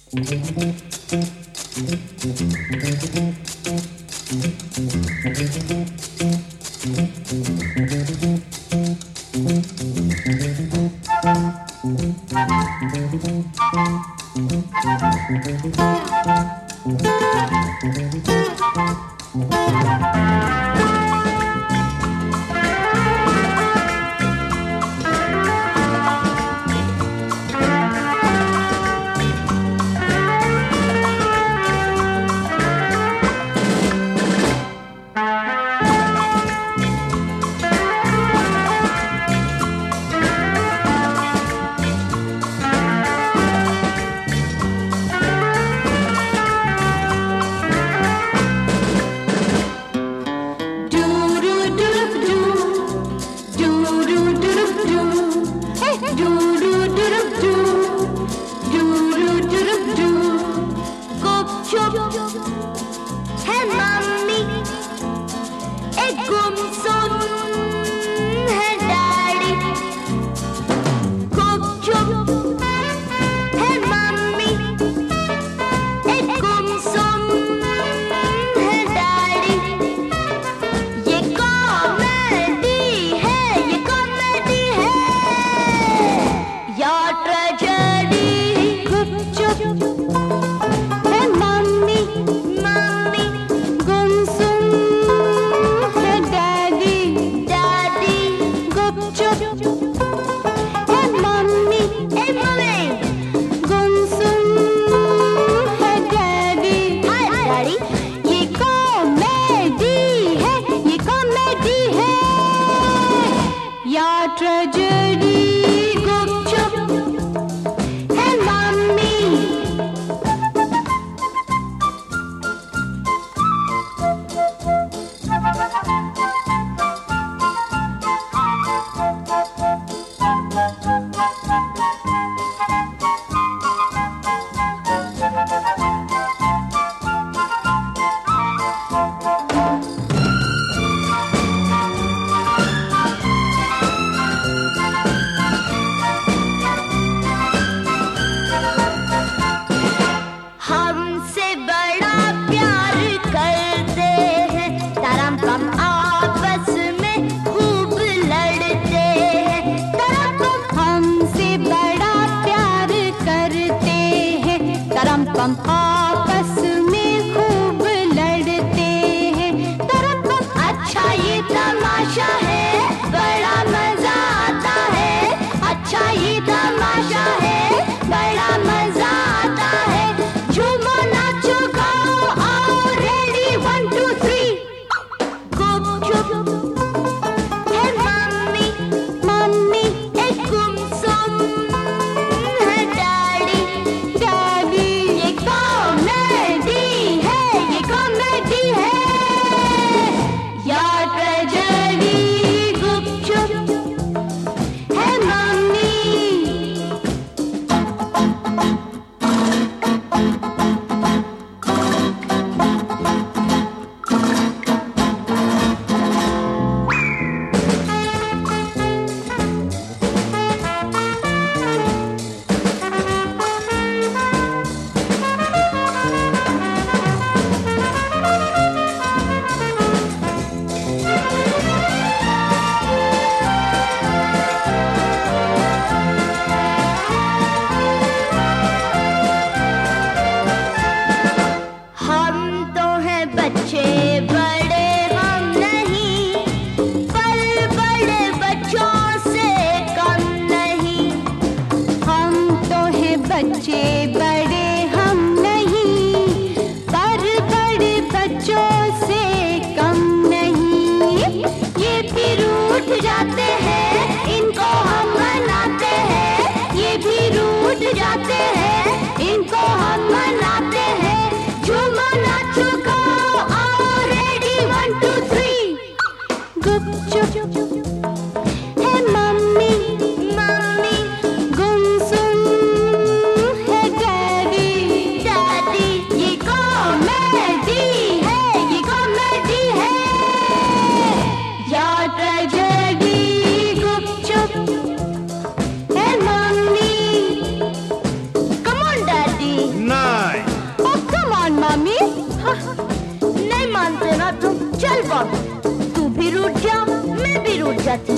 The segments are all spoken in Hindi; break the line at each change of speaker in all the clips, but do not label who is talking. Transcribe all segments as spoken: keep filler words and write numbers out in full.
है मम्मी, मम्मी गुमसुम है डैडी।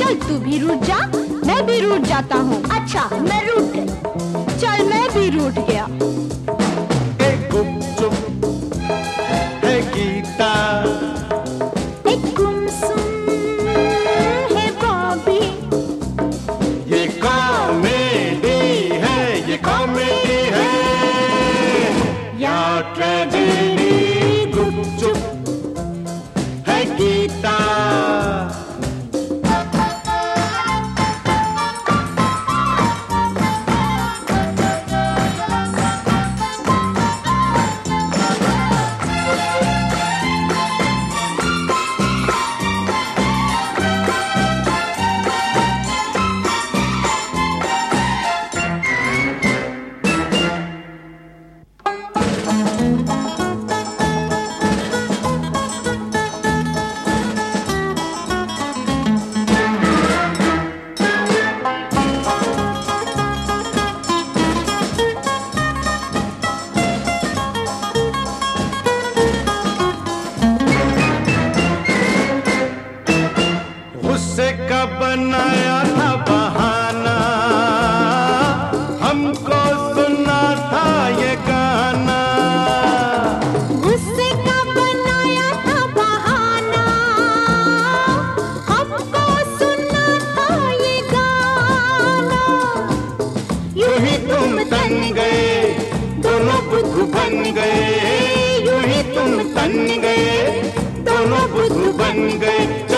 चल तू भी रूठ जा, मैं भी रूठ जाता हूँ।
अच्छा मैं रूठ गई।
चल मैं भी रूठ गया।
एक गुपचुप है गीता,
एक गुमसुम है बॉबी।
ये कॉमेडी है, ये कॉमेडी है या ट्रेजेडी। गुपचुप है गीता। गुस्से का बनाया था बहाना, हमको सुनना था ये गाना।
गुस्से का बनाया था बहाना, हमको सुनना था ये गाना।
यूं ही तुम तन गए, दोनों बुद्धू बन गए। यूं ही तुम तन गए, दोनों बुद्धू बन गए।